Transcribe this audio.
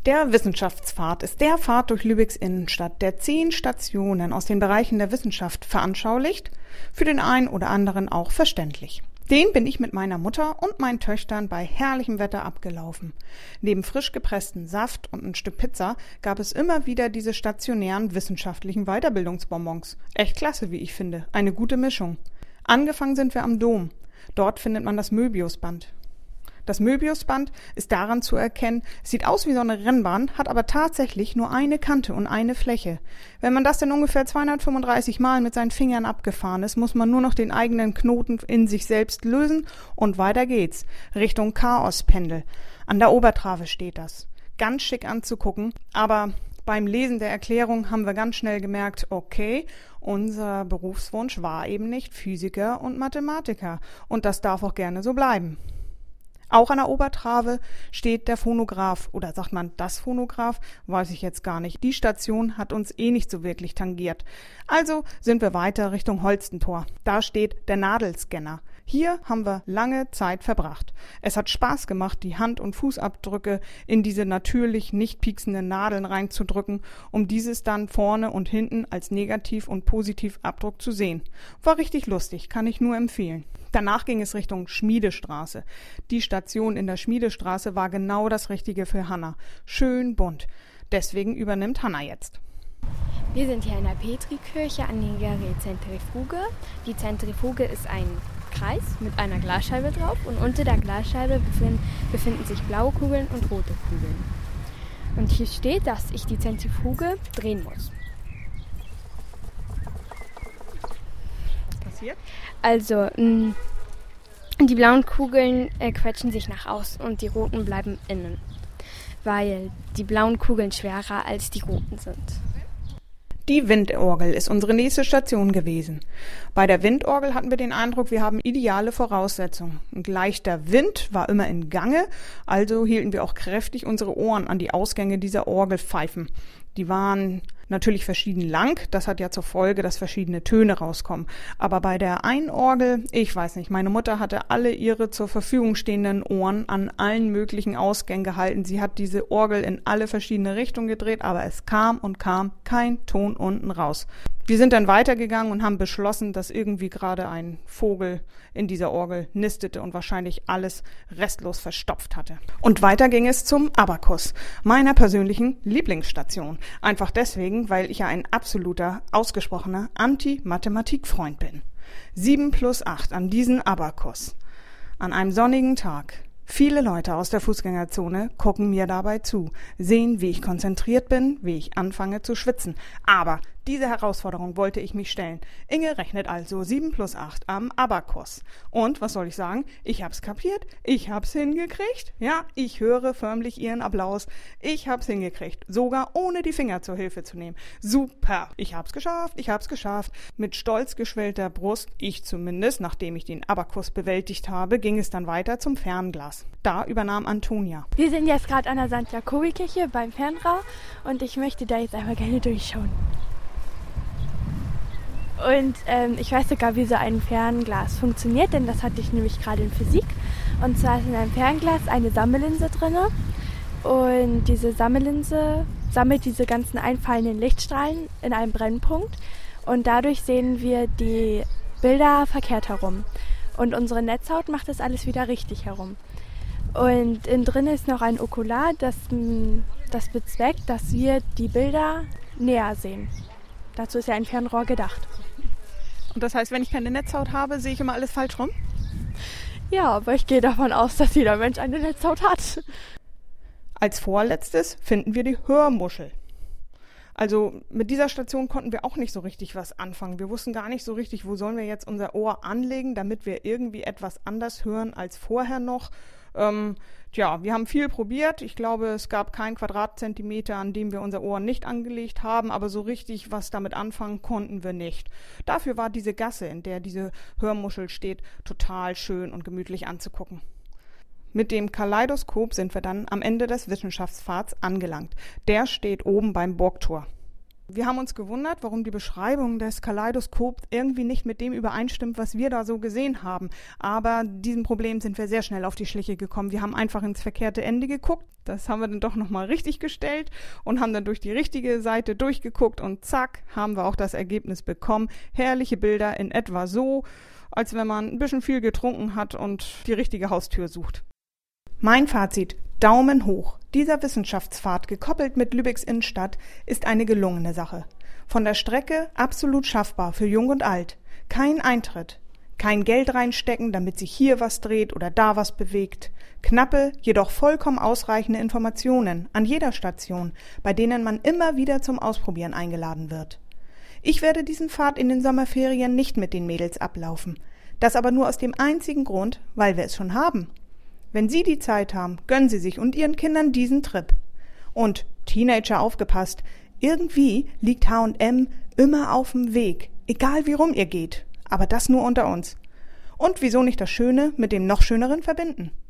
Der Wissenschaftspfad ist der Pfad durch Lübecks Innenstadt, der 10 Stationen aus den Bereichen der Wissenschaft veranschaulicht, für den einen oder anderen auch verständlich. Den bin ich mit meiner Mutter und meinen Töchtern bei herrlichem Wetter abgelaufen. Neben frisch gepresstem Saft und ein Stück Pizza gab es immer wieder diese stationären wissenschaftlichen Weiterbildungsbonbons. Echt klasse, wie ich finde. Eine gute Mischung. Angefangen sind wir am Dom. Dort findet man das Möbiusband. Das Möbiusband ist daran zu erkennen, es sieht aus wie so eine Rennbahn, hat aber tatsächlich nur eine Kante und eine Fläche. Wenn man das dann ungefähr 235 Mal mit seinen Fingern abgefahren ist, muss man nur noch den eigenen Knoten in sich selbst lösen und weiter geht's. Richtung Chaospendel. An der Obertrave steht das. Ganz schick anzugucken, aber beim Lesen der Erklärung haben wir ganz schnell gemerkt, okay, unser Berufswunsch war eben nicht Physiker und Mathematiker und das darf auch gerne so bleiben. Auch an der Obertrave steht der Phonograph, oder sagt man das Phonograph, weiß ich jetzt gar nicht. Die Station hat uns nicht so wirklich tangiert. Also sind wir weiter Richtung Holstentor. Da steht der Nadelscanner. Hier haben wir lange Zeit verbracht. Es hat Spaß gemacht, die Hand- und Fußabdrücke in diese natürlich nicht pieksenden Nadeln reinzudrücken, um dieses dann vorne und hinten als Negativ- und Positivabdruck zu sehen. War richtig lustig, kann ich nur empfehlen. Danach ging es Richtung Schmiedestraße. Die Station in der Schmiedestraße war genau das Richtige für Hanna. Schön bunt. Deswegen übernimmt Hanna jetzt. Wir sind hier in der Petrikirche an der Zentrifuge. Die Zentrifuge ist ein Kreis mit einer Glasscheibe drauf und unter der Glasscheibe befinden sich blaue Kugeln und rote Kugeln. Und hier steht, dass ich die Zentrifuge drehen muss. Was passiert? Also, die blauen Kugeln quetschen sich nach außen und die roten bleiben innen, weil die blauen Kugeln schwerer als die roten sind. Die Windorgel ist unsere nächste Station gewesen. Bei der Windorgel hatten wir den Eindruck, wir haben ideale Voraussetzungen. Ein leichter Wind war immer in Gange, also hielten wir auch kräftig unsere Ohren an die Ausgänge dieser Orgelpfeifen. Die waren natürlich verschieden lang, das hat ja zur Folge, dass verschiedene Töne rauskommen. Aber bei der einen Orgel, ich weiß nicht, meine Mutter hatte alle ihre zur Verfügung stehenden Ohren an allen möglichen Ausgängen gehalten. Sie hat diese Orgel in alle verschiedene Richtungen gedreht, aber es kam und kam kein Ton unten raus. Wir sind dann weitergegangen und haben beschlossen, dass irgendwie gerade ein Vogel in dieser Orgel nistete und wahrscheinlich alles restlos verstopft hatte. Und weiter ging es zum Abakus, meiner persönlichen Lieblingsstation. Einfach deswegen, weil ich ja ein absoluter, ausgesprochener Anti-Mathematik-Freund bin. 7 plus 8 an diesen Abakus. An einem sonnigen Tag. Viele Leute aus der Fußgängerzone gucken mir dabei zu, sehen, wie ich konzentriert bin, wie ich anfange zu schwitzen. Aber diese Herausforderung wollte ich mich stellen. Inge rechnet also 7 plus 8 am Abakus. Und, was soll ich sagen? Ich hab's kapiert, ich hab's hingekriegt. Ja, ich höre förmlich ihren Applaus. Ich hab's hingekriegt, sogar ohne die Finger zur Hilfe zu nehmen. Super, ich hab's geschafft. Mit stolz geschwellter Brust, ich zumindest, nachdem ich den Abakus bewältigt habe, ging es dann weiter zum Fernglas. Da übernahm Antonia. Wir sind jetzt gerade an der St. Jakobi-Kirche beim Fernrohr und ich möchte da jetzt einmal gerne durchschauen. Und ich weiß sogar, wie so ein Fernglas funktioniert, denn das hatte ich nämlich gerade in Physik. Und zwar ist in einem Fernglas eine Sammellinse drin. Und diese Sammellinse sammelt diese ganzen einfallenden Lichtstrahlen in einem Brennpunkt. Und dadurch sehen wir die Bilder verkehrt herum. Und unsere Netzhaut macht das alles wieder richtig herum. Und innen drin ist noch ein Okular, das bezweckt, dass wir die Bilder näher sehen. Dazu ist ja ein Fernrohr gedacht. Und das heißt, wenn ich keine Netzhaut habe, sehe ich immer alles falsch rum? Ja, aber ich gehe davon aus, dass jeder Mensch eine Netzhaut hat. Als vorletztes finden wir die Hörmuschel. Also mit dieser Station konnten wir auch nicht so richtig was anfangen. Wir wussten gar nicht so richtig, wo sollen wir jetzt unser Ohr anlegen, damit wir irgendwie etwas anders hören als vorher noch. Wir haben viel probiert. Ich glaube, es gab keinen Quadratzentimeter, an dem wir unser Ohr nicht angelegt haben, aber so richtig was damit anfangen konnten wir nicht. Dafür war diese Gasse, in der diese Hörmuschel steht, total schön und gemütlich anzugucken. Mit dem Kaleidoskop sind wir dann am Ende des Wissenschaftspfads angelangt. Der steht oben beim Burgtor. Wir haben uns gewundert, warum die Beschreibung des Kaleidoskops irgendwie nicht mit dem übereinstimmt, was wir da so gesehen haben. Aber diesem Problem sind wir sehr schnell auf die Schliche gekommen. Wir haben einfach ins verkehrte Ende geguckt. Das haben wir dann doch nochmal richtig gestellt und haben dann durch die richtige Seite durchgeguckt und zack, haben wir auch das Ergebnis bekommen. Herrliche Bilder in etwa so, als wenn man ein bisschen viel getrunken hat und die richtige Haustür sucht. Mein Fazit: Daumen hoch. Dieser Wissenschaftspfad, gekoppelt mit Lübecks Innenstadt, ist eine gelungene Sache. Von der Strecke absolut schaffbar für Jung und Alt. Kein Eintritt. Kein Geld reinstecken, damit sich hier was dreht oder da was bewegt. Knappe, jedoch vollkommen ausreichende Informationen an jeder Station, bei denen man immer wieder zum Ausprobieren eingeladen wird. Ich werde diesen Pfad in den Sommerferien nicht mit den Mädels ablaufen. Das aber nur aus dem einzigen Grund, weil wir es schon haben. Wenn Sie die Zeit haben, gönnen Sie sich und Ihren Kindern diesen Trip. Und Teenager, aufgepasst, irgendwie liegt H&M immer auf dem Weg, egal wie rum ihr geht. Aber das nur unter uns. Und wieso nicht das Schöne mit dem noch Schöneren verbinden?